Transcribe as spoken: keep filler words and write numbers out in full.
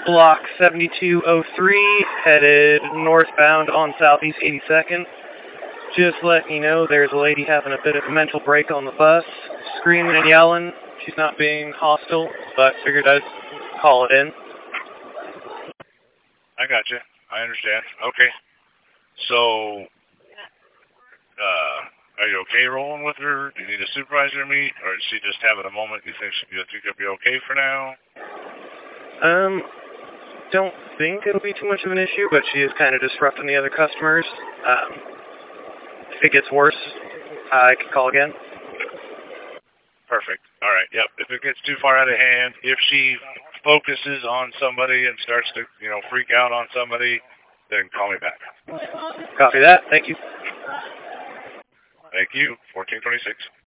Block seventy-two oh three, headed northbound on Southeast eighty-second. Just letting you know there's a lady having a bit of a mental break on the bus, screaming and yelling. She's not being hostile, but figured I'd call it in. I got you. I understand. Okay. So, uh, are you okay rolling with her? Do you need a supervisor to meet? Or is she just having a moment? Do you think she'll be okay for now? Um, don't think it'll be too much of an issue, but she is kind of disrupting the other customers. Um, if it gets worse, I can call again. Perfect. All right. Yep. If it gets too far out of hand, if she focuses on somebody and starts to, you know, freak out on somebody, then call me back. Copy that. Thank you. Thank you. fourteen twenty-six.